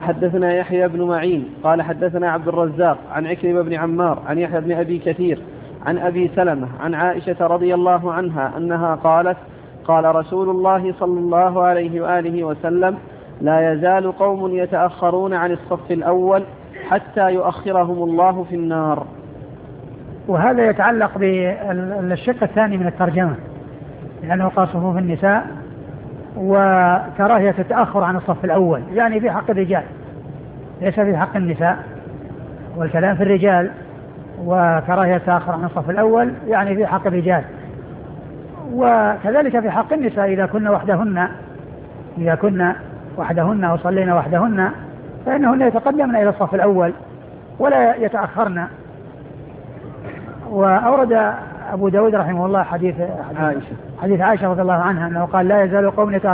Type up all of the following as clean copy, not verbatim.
حدثنا يحيى بن معين قال حدثنا عبد الرزاق عن عكرمة بن عمار عن يحيى بن أبي كثير عن أبي سلمة عن عائشة رضي الله عنها أنها قالت قال رسول الله صلى الله عليه وآله وسلم لا يزال قوم يتأخرون عن الصف الأول حتى يؤخرهم الله في النار. وهذا يتعلق بالشق الثاني من الترجمة، لأنه قال صفوف النساء وكراهية التأخر عن الصف الأول، يعني في حق الرجال ليس في حق النساء، والكلام في الرجال، وكراهية التأخر عن الصف الأول يعني في حق الرجال، وكذلك في حق النساء إذا كنا وحدهن وصلينا وحدهن فإنهن يتقدمن إلى الصف الأول ولا يتأخرن. وأورد أبو داود رحمه الله حديث عائشة رضي الله عنها أنه قال لا يزال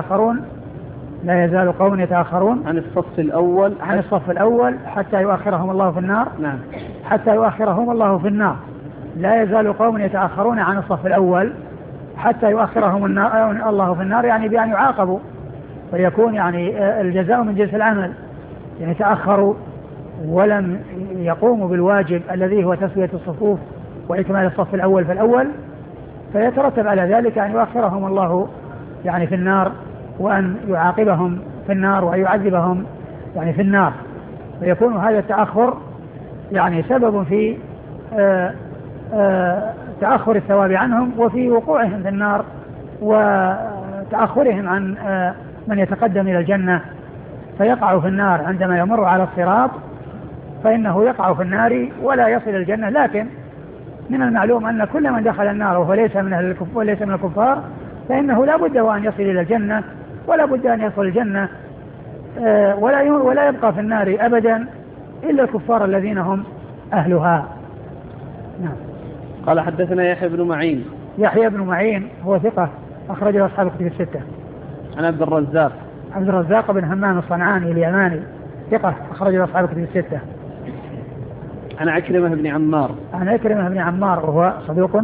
قوم يتأخرون عن الصف الأول حتى يؤخرهم الله في النار. نعم. حتى يؤخرهم الله في النار. لا يزال قوم يتأخرون عن الصف الأول حتى يؤخرهم الله في النار، يعني بأن يعاقبوا ويكون يعني الجزاء من جنس العمل، يعني تأخروا ولم يقوموا بالواجب الذي هو تسوية الصفوف وإكمال الصف الأول فالأول، فيترتب على ذلك أن يؤخرهم الله يعني في النار، وأن يعاقبهم في النار وأن يعذبهم يعني في النار، فيكون هذا التأخر يعني سبب في تأخر الثواب عنهم وفي وقوعهم في النار وتأخرهم عن من يتقدم إلى الجنة فيقع في النار عندما يمر على الصراط، فإنه يقع في النار ولا يصل الجنة. لكن من المعلوم أن كل من دخل النار وليس من الكفار فإنه لا بد وأن يصل إلى الجنة، ولا بد أن يصل الجنة، ولا يبقى في النار أبدا إلا الكفار الذين هم أهلها. نعم. قال حدثنا يحيى بن معين هو ثقة أخرج له أصحاب الكتب الستة. عن عبد الرزاق بن همام الصنعاني اليماني ثقة أخرج له أصحاب الكتب الستة. عن عكرمة بن عمار وهو صدوق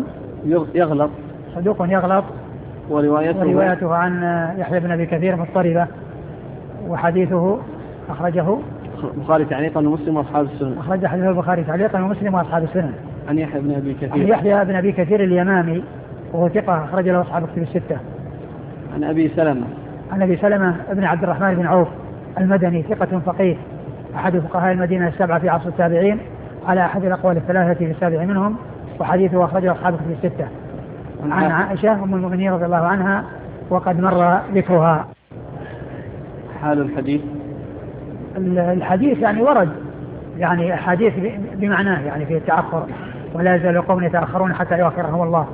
يغلط وروايته عن يحيى بن أبي كثير مضطربة، وحديثه أخرجه البخاري تعليقا ومسلم وأصحاب السنن. أخرج حديث البخاري تعليقا ومسلم وأصحاب السنن. عن يحيى بن أبي كثير اليمامي وهو ثقة أخرج له أصحاب الكتب الستة. عن أبي سلمة بن عبد الرحمن بن عوف المدني ثقة فقيه أحد فقهاء المدينة السبعة في عصر التابعين على أحد الأقوال الثلاثة في السابع منهم، وحديثه أخرجه أصحاب الكتب الستة. عن عائشة أم المؤمنين رضي الله عنها وقد مر ذكرها. حال الحديث يعني ورد يعني حديث بمعناه يعني في التأخر، ولا يزال قوم يتأخرون حتى يؤخرهم الله.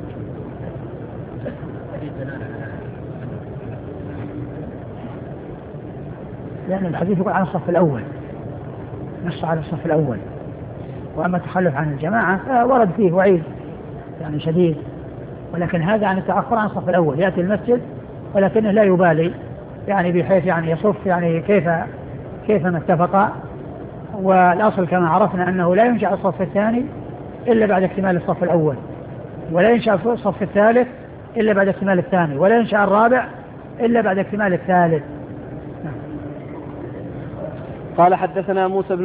لأن الحديث يقول عن الصف الأول، نص على الصف الأول، وأما التخلف عن الجماعة ورد فيه وعيد يعني شديد، ولكن هذا عن التأخر عن الصف الأول، يأتي المسجد ولكنه لا يبالي يعني بحيث يعني يصف يعني كيفما اتفق. والأصل كما عرفنا أنه لا ينشأ الصف الثاني إلا بعد اكتمال الصف الأول، ولا ينشأ الصف الثالث إلا بعد اكتمال الثاني، ولا ينشأ الرابع إلا بعد اكتمال الثالث. قال حدثنا موسى بن